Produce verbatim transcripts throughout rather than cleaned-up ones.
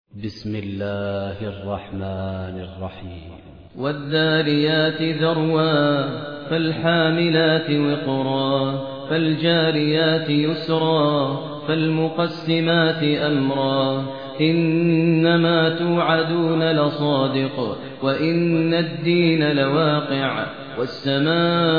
بسم الله الرحمن الرحيم والذاريات ذروا فالحاملات وقرا فالجاريات يسرا فالمقسمات أمرا إنما توعدون لصادق وإن الدين لواقع والسماء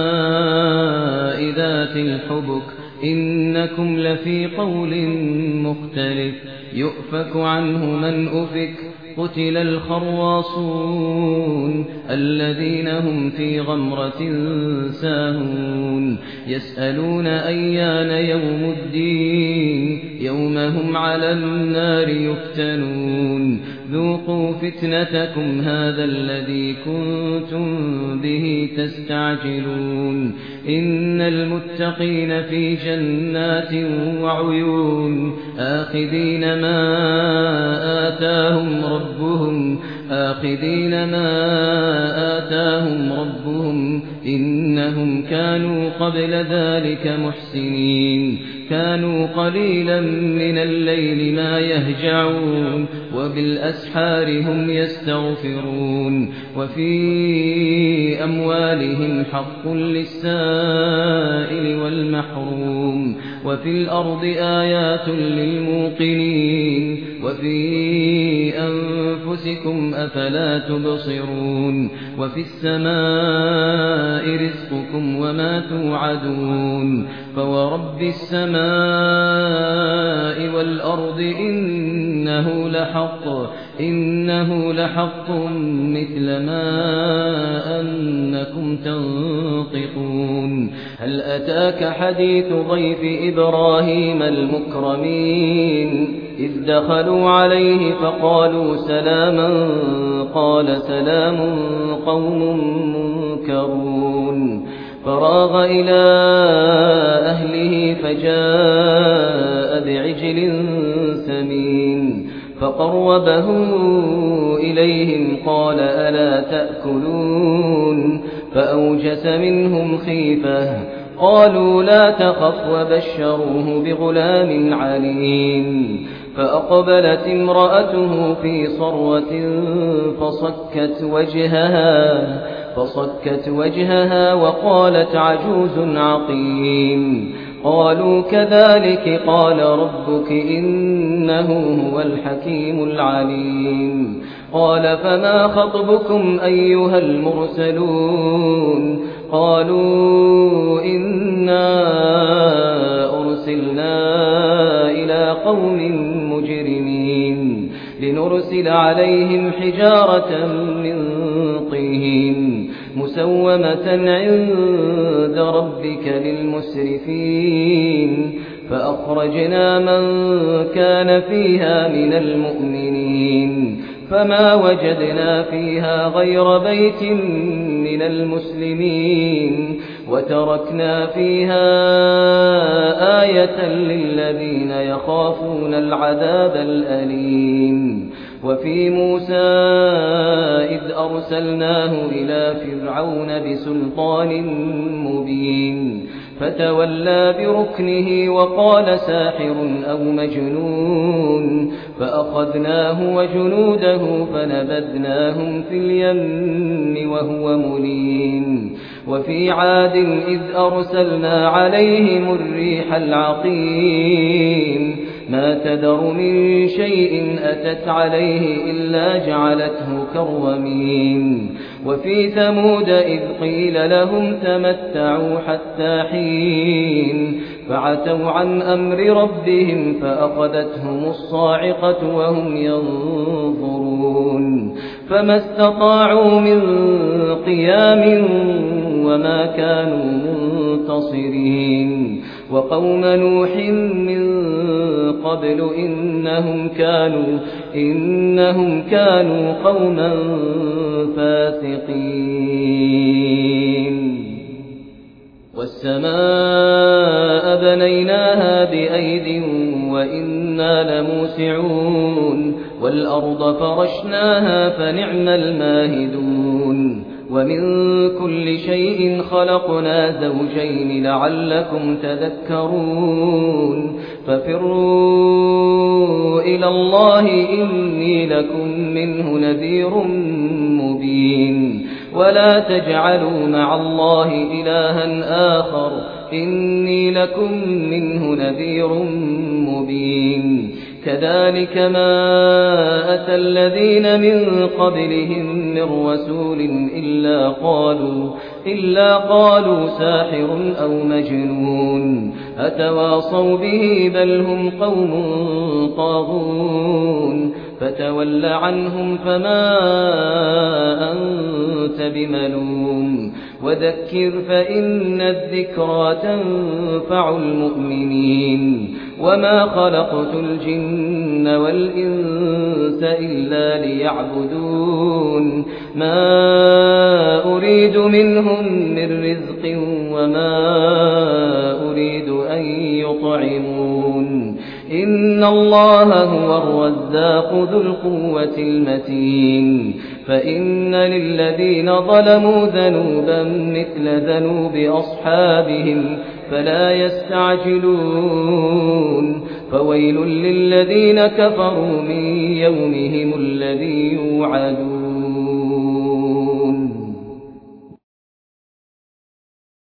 ذات الحبك إنكم لفي قول مختلف يؤفك عنه من أفك قتل الخراصون الذين هم في غمرة ساهون يسألون أيان يوم الدين يوم هم على النار يفتنون ذوقوا فتنتكم هذا الذي كنتم به تستعجلون إن المتقين في جنات وعيون آخذين ما آتاهم ربهم آخذين ما آتاهم ربهم إنهم كانوا قبل ذلك محسنين كانوا قليلا من الليل ما يهجعون وبالأسحار هم يستغفرون وفي أموالهم حق للسائل والمحروم وفي الأرض آيات للموقنين وفي أنفسكم أفلا تبصرون وفي السماء رزقكم وما توعدون فورب السماء والأرض إنه لحق إنه لحق مثل ما أنكم تنطقون هل أتاك حديث ضيف إبراهيم المكرمين إذ دخلوا عليه فقالوا سلاما قال سلام قوم منكرون فراغ إلى أهله فجاء بعجل سمين فقربه إليهم قال ألا تأكلون فأوجس منهم خيفة قالوا لا تخف وبشروه بغلام عليم فأقبلت امرأته في صرة فصكت وجهها فصكت وجهها وقالت عجوز عقيم قالوا كذلك قال ربك إنه هو الحكيم العليم قال فما خطبكم أيها المرسلون قالوا إنا أرسلنا إلى قوم مجرمين لنرسل عليهم حجارة من طين مسومة عند ربك للمسرفين فأخرجنا من كان فيها من المؤمنين فما وجدنا فيها غير بيت من المسلمين وتركنا فيها آية للذين يخافون العذاب الأليم وفي موسى إذ أرسلناه إلى فرعون بسلطان مبين فتولى بركنه وقال ساحر أو مجنون فأخذناه وجنوده فنبذناهم في اليم وهو مليم وفي عاد إذ أرسلنا عليهم الريح العقيم ما تذر من شيء أتت عليه إلا جعلته كالرميم وفي ثمود إذ قيل لهم تمتعوا حتى حين فعتوا عن أمر ربهم فأخذتهم الصاعقة وهم ينظرون فما استطاعوا من قيام وما كانوا منتصرين وقوم نوح من قبل إنهم كانوا إنهم كانوا قوما فاسقين والسماء بنيناها بأيد وإنا لموسعون والأرض فرشناها فنعم الماهدون ومن كل شيء خلقنا زوجين لعلكم تذكرون ففروا إلى الله إني لكم منه نذير مبين ولا تجعلوا مع الله إلها آخر إني لكم منه نذير مبين كذلك ما أتى الذين من قبلهم من رسول إلا قالوا, إلا قالوا ساحر أو مجنون أتواصوا به بل هم قوم طاغون فتول عنهم فما أنت بملوم وذكر فإن الذكرى تنفع المؤمنين وما خلقت الجن والإنس إلا ليعبدون ما أريد منهم من رزق وما أريد أن يطعمون إن الله هو الرزاق ذو القوة المتين فإن للذين ظلموا ذنوبا مثل ذنوب أصحابهم فلا يستعجلون فويل للذين كفروا من يومهم الذي يوعدون